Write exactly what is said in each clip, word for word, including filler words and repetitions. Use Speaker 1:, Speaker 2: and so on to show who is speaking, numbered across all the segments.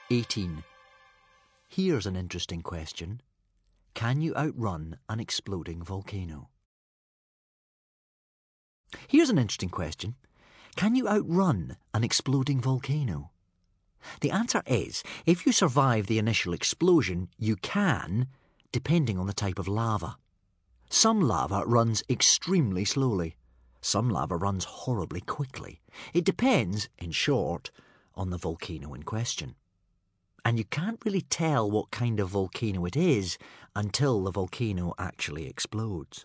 Speaker 1: eighteen. Here's an interesting question. Can you outrun an exploding volcano? Here's an interesting question. Can you outrun an exploding volcano? The answer is, if you survive the initial explosion, you can, depending on the type of lava. Some lava runs extremely slowly. Some lava runs horribly quickly. It depends, in short, on the volcano in question. And you can't really tell what kind of volcano it is until the volcano actually explodes.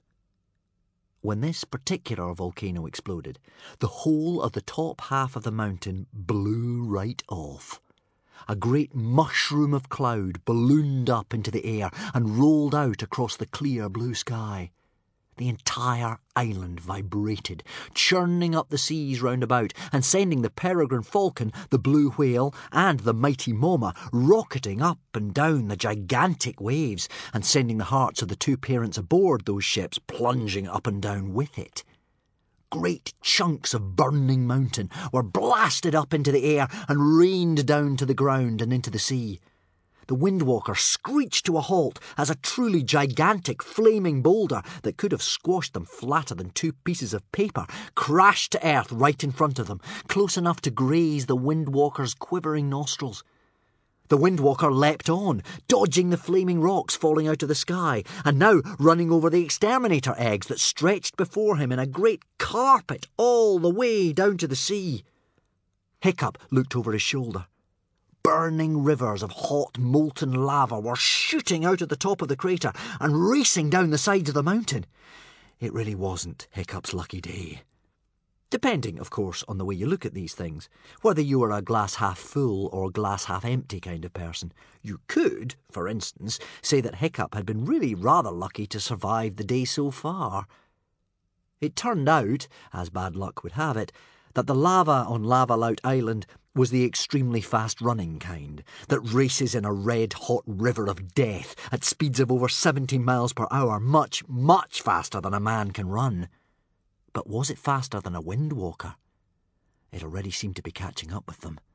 Speaker 1: When this particular volcano exploded, the whole of the top half of the mountain blew right off. A great mushroom of cloud ballooned up into the air and rolled out across the clear blue sky. The entire island vibrated, churning up the seas round about and sending the peregrine falcon, the blue whale and the mighty moma rocketing up and down the gigantic waves and sending the hearts of the two parents aboard those ships plunging up and down with it. Great chunks of burning mountain were blasted up into the air and rained down to the ground and into the sea. The Windwalker screeched to a halt as a truly gigantic flaming boulder that could have squashed them flatter than two pieces of paper crashed to earth right in front of them, close enough to graze the Windwalker's quivering nostrils. The Windwalker leapt on, dodging the flaming rocks falling out of the sky, and now running over the exterminator eggs that stretched before him in a great carpet all the way down to the sea. Hiccup looked over his shoulder. Burning rivers of hot, molten lava were shooting out at the top of the crater and racing down the sides of the mountain. It really wasn't Hiccup's lucky day. Depending, of course, on the way you look at these things, whether you were a glass half full or glass half empty kind of person. You could, for instance, say that Hiccup had been really rather lucky to survive the day so far. It turned out, as bad luck would have it, that the lava on Lavalout Island was the extremely fast-running kind, that races in a red-hot river of death at speeds of over seventy miles per hour, much, much faster than a man can run. But was it faster than a Windwalker? It already seemed to be catching up with them.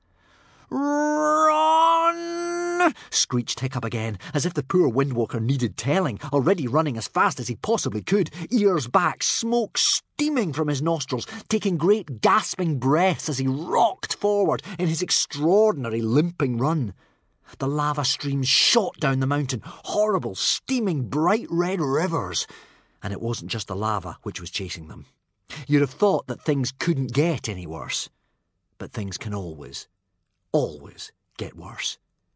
Speaker 1: "Run!" screeched Hiccup again, as if the poor Windwalker needed telling, already running as fast as he possibly could, ears back, smoke steaming from his nostrils, taking great gasping breaths as he rocked forward in his extraordinary limping run. The lava streams shot down the mountain, horrible, steaming, bright red rivers. And it wasn't just the lava which was chasing them. You'd have thought that things couldn't get any worse. But things can always, always get worse.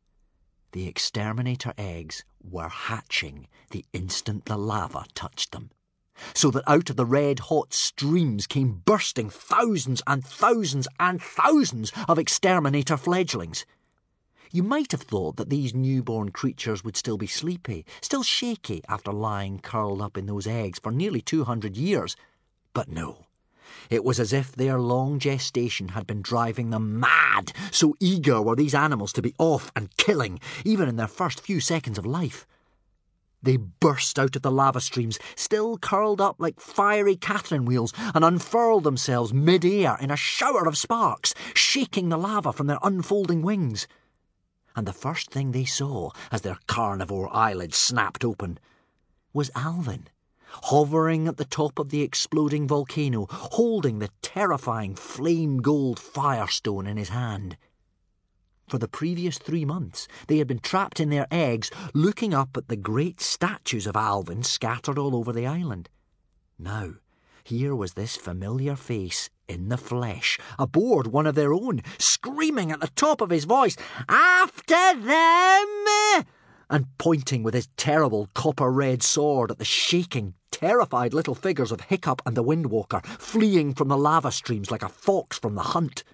Speaker 1: The exterminator eggs were hatching the instant the lava touched them, so that out of the red-hot streams came bursting thousands and thousands and thousands of exterminator fledglings. You might have thought that these newborn creatures would still be sleepy, still shaky after lying curled up in those eggs for nearly two hundred years. But no. It was as if their long gestation had been driving them mad, so eager were these animals to be off and killing, even in their first few seconds of life. They burst out of the lava streams, still curled up like fiery Catherine wheels, and unfurled themselves mid-air in a shower of sparks, shaking the lava from their unfolding wings. And the first thing they saw, as their carnivore eyelids snapped open, was Alvin, hovering at the top of the exploding volcano, holding the terrifying flame-gold firestone in his hand. For the previous three months, they had been trapped in their eggs, looking up at the great statues of Alvin scattered all over the island. Now, here was this familiar face in the flesh, aboard one of their own, screaming at the top of his voice, "After them!" and pointing with his terrible copper-red sword at the shaking, terrified little figures of Hiccup and the Windwalker, fleeing from the lava streams like a fox from the hunt.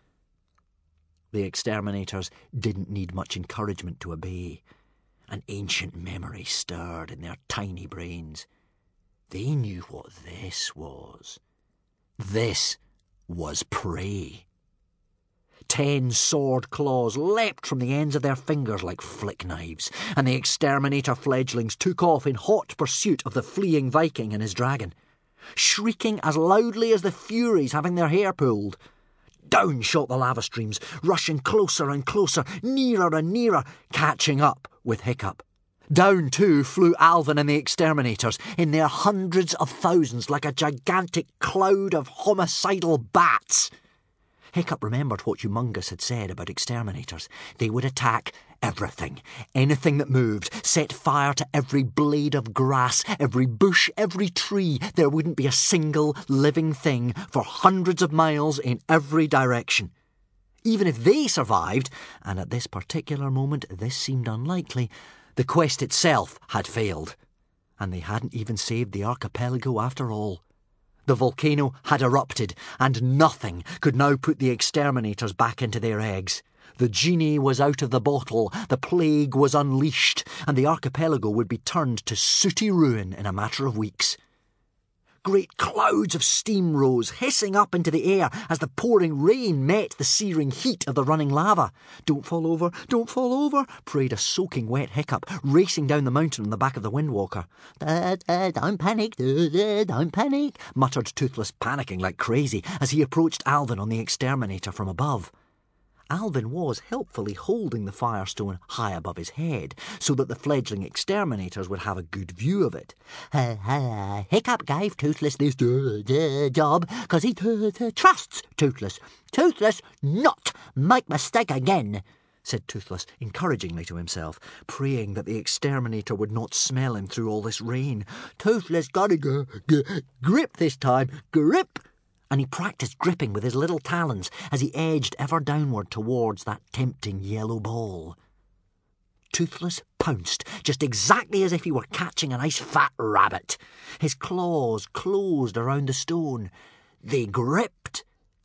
Speaker 1: The exterminators didn't need much encouragement to obey. An ancient memory stirred in their tiny brains. They knew what this was. This was prey. Ten sword claws leapt from the ends of their fingers like flick knives, and the exterminator fledglings took off in hot pursuit of the fleeing Viking and his dragon, shrieking as loudly as the Furies having their hair pulled. Down shot the lava streams, rushing closer and closer, nearer and nearer, catching up with Hiccup. Down, too, flew Alvin and the exterminators, in their hundreds of thousands like a gigantic cloud of homicidal bats. Hiccup remembered what Humongous had said about exterminators. They would attack everything, anything that moved, set fire to every blade of grass, every bush, every tree. There wouldn't be a single living thing for hundreds of miles in every direction. Even if they survived, and at this particular moment this seemed unlikely, the quest itself had failed, and they hadn't even saved the archipelago after all. The volcano had erupted, and nothing could now put the exterminators back into their eggs. The genie was out of the bottle, the plague was unleashed, and the archipelago would be turned to sooty ruin in a matter of weeks. Great clouds of steam rose, hissing up into the air as the pouring rain met the searing heat of the running lava. "Don't fall over, don't fall over," prayed a soaking wet Hiccup, racing down the mountain on the back of the Windwalker. "Da, da, don't panic, da, da, don't panic," muttered Toothless, panicking like crazy as he approached Alvin on the exterminator from above. Alvin was helpfully holding the Firestone high above his head, so that the fledgling exterminators would have a good view of it. Uh, uh, Hiccup gave Toothless this uh, uh, job because he t- t- trusts Toothless. Toothless not make mistake again, said Toothless encouragingly to himself, praying that the exterminator would not smell him through all this rain. Toothless gotta g- g- grip this time, grip! And he practised gripping with his little talons as he edged ever downward towards that tempting yellow ball. Toothless pounced, just exactly as if he were catching a nice fat rabbit. His claws closed around the stone. They gripped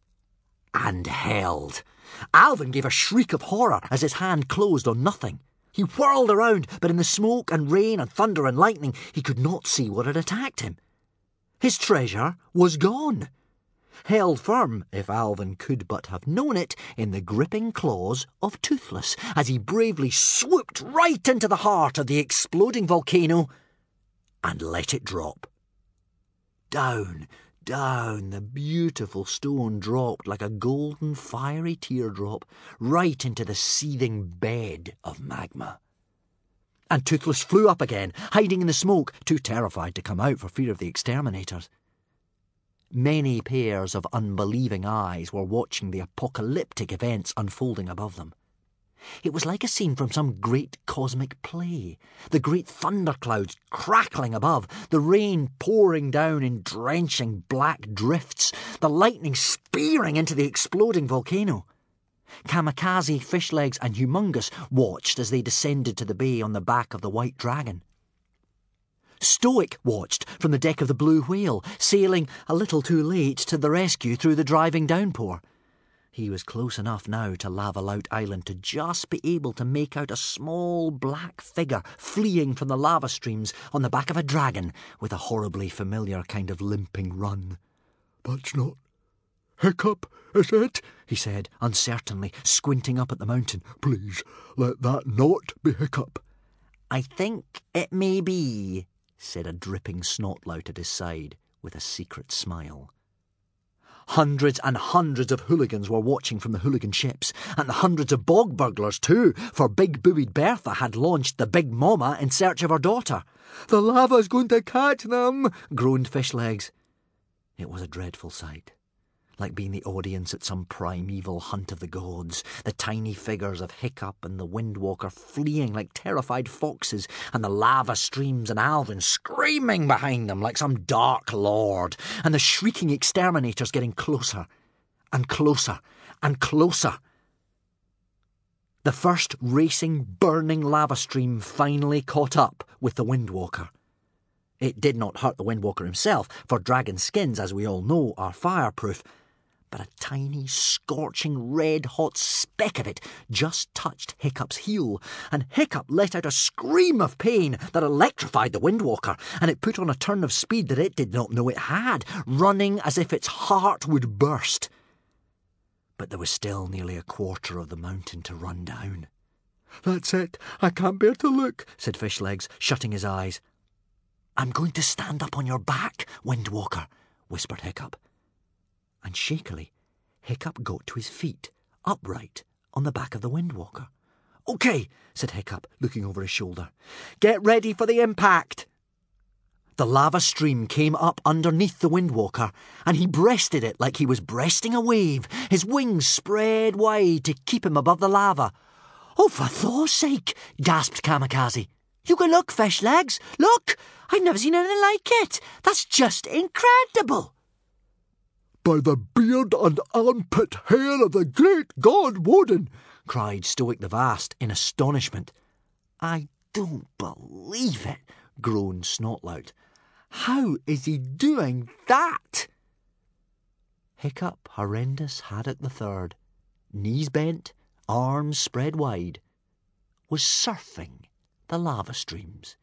Speaker 1: and held. Alvin gave a shriek of horror as his hand closed on nothing. He whirled around, but in the smoke and rain and thunder and lightning, he could not see what had attacked him. His treasure was gone. Held firm, if Alvin could but have known it, in the gripping claws of Toothless, as he bravely swooped right into the heart of the exploding volcano and let it drop. Down, down, the beautiful stone dropped like a golden fiery teardrop right into the seething bed of magma. And Toothless flew up again, hiding in the smoke, too terrified to come out for fear of the exterminators. Many pairs of unbelieving eyes were watching the apocalyptic events unfolding above them. It was like a scene from some great cosmic play. The great thunderclouds crackling above, the rain pouring down in drenching black drifts, the lightning spearing into the exploding volcano. Kamikaze, Fishlegs and Humongous watched as they descended to the bay on the back of the White Dragon. Stoic watched from the deck of the Blue Whale, sailing a little too late to the rescue through the driving downpour. He was close enough now to Lava-Lout Island to just be able to make out a small black figure fleeing from the lava streams on the back of a dragon with a horribly familiar kind of limping run. "That's not Hiccup, is it?" he said, uncertainly, squinting up at the mountain. "Please, let that not be Hiccup." "I think it may be," said a dripping Snotlout at his side, with a secret smile. Hundreds and hundreds of hooligans were watching from the hooligan ships, and the hundreds of bog burglars too, for big-buoyed Bertha had launched the Big Mama in search of her daughter. "The lava's going to catch them," groaned Fishlegs. It was a dreadful sight, like being the audience at some primeval hunt of the gods, the tiny figures of Hiccup and the Windwalker fleeing like terrified foxes, and the lava streams and Alvin screaming behind them like some dark lord, and the shrieking exterminators getting closer and closer and closer. The first racing, burning lava stream finally caught up with the Windwalker. It did not hurt the Windwalker himself, for dragon skins, as we all know, are fireproof, but a tiny, scorching, red-hot speck of it just touched Hiccup's heel, and Hiccup let out a scream of pain that electrified the Windwalker, and it put on a turn of speed that it did not know it had, running as if its heart would burst. But there was still nearly a quarter of the mountain to run down. "That's it, I can't bear to look," said Fishlegs, shutting his eyes. "I'm going to stand up on your back, Windwalker," whispered Hiccup. And shakily, Hiccup got to his feet, upright, on the back of the Windwalker. "OK," said Hiccup, looking over his shoulder. "Get ready for the impact." The lava stream came up underneath the Windwalker, and he breasted it like he was breasting a wave, his wings spread wide to keep him above the lava. "Oh, for Thor's sake," gasped Kamikaze. "You can look, Fish Legs. Look! I've never seen anything like it. That's just incredible."
Speaker 2: "By the beard and armpit hair of the great god Woden,"
Speaker 1: cried Stoic the Vast in astonishment. "I don't believe it," groaned Snotlout. "How is he doing that?" Hiccup Horrendous Haddock the Third, knees bent, arms spread wide, was surfing the lava streams.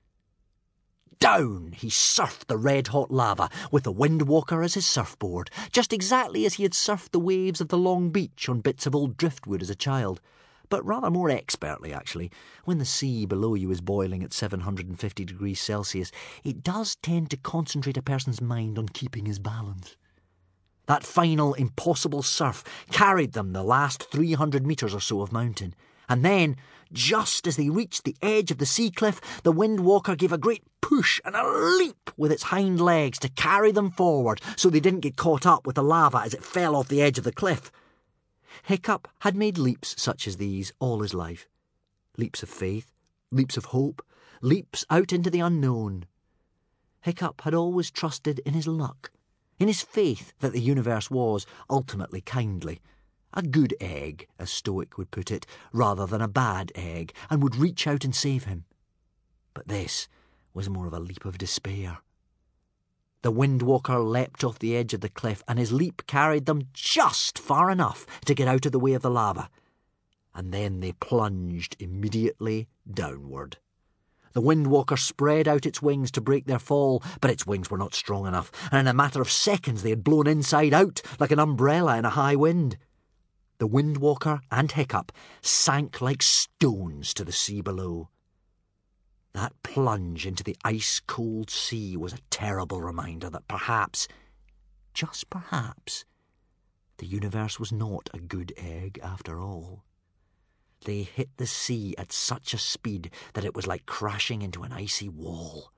Speaker 1: Down he surfed the red-hot lava, with the Windwalker as his surfboard, just exactly as he had surfed the waves of the long beach on bits of old driftwood as a child, but rather more expertly, actually. When the sea below you is boiling at seven hundred fifty degrees Celsius, it does tend to concentrate a person's mind on keeping his balance. That final impossible surf carried them the last three hundred metres or so of mountain, and then, just as they reached the edge of the sea cliff, the Windwalker gave a great push and a leap with its hind legs to carry them forward so they didn't get caught up with the lava as it fell off the edge of the cliff. Hiccup had made leaps such as these all his life. Leaps of faith, leaps of hope, leaps out into the unknown. Hiccup had always trusted in his luck, in his faith that the universe was ultimately kindly. A good egg, as Stoic would put it, rather than a bad egg, and would reach out and save him. But this was more of a leap of despair. The Windwalker leapt off the edge of the cliff, and his leap carried them just far enough to get out of the way of the lava. And then they plunged immediately downward. The Windwalker spread out its wings to break their fall, but its wings were not strong enough, and in a matter of seconds they had blown inside out like an umbrella in a high wind. The Windwalker and Hiccup sank like stones to the sea below. That plunge into the ice-cold sea was a terrible reminder that perhaps, just perhaps, the universe was not a good egg after all. They hit the sea at such a speed that it was like crashing into an icy wall.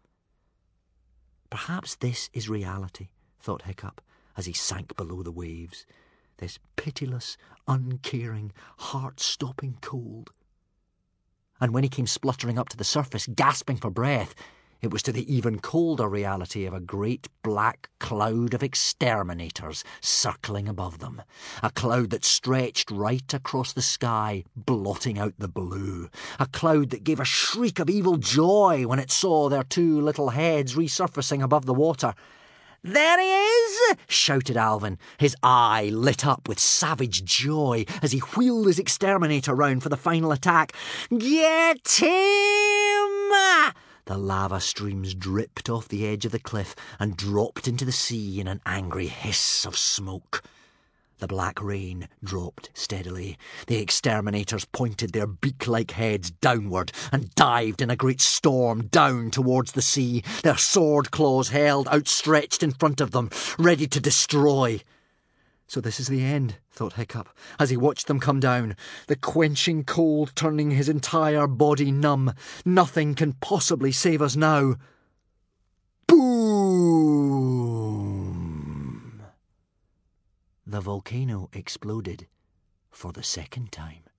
Speaker 1: Perhaps this is reality, thought Hiccup, as he sank below the waves, this pitiless, uncaring, heart-stopping cold. And when he came spluttering up to the surface, gasping for breath, it was to the even colder reality of a great black cloud of exterminators circling above them, a cloud that stretched right across the sky, blotting out the blue, a cloud that gave a shriek of evil joy when it saw their two little heads resurfacing above the water. "There he is!" shouted Alvin, his eye lit up with savage joy as he wheeled his exterminator round for the final attack. "Get him!" The lava streams dripped off the edge of the cliff and dropped into the sea in an angry hiss of smoke. The black rain dropped steadily. The exterminators pointed their beak-like heads downward and dived in a great storm down towards the sea, their sword claws held outstretched in front of them, ready to destroy. So this is the end, thought Hiccup, as he watched them come down, the quenching cold turning his entire body numb. Nothing can possibly save us now. Boom! The volcano exploded for the second time.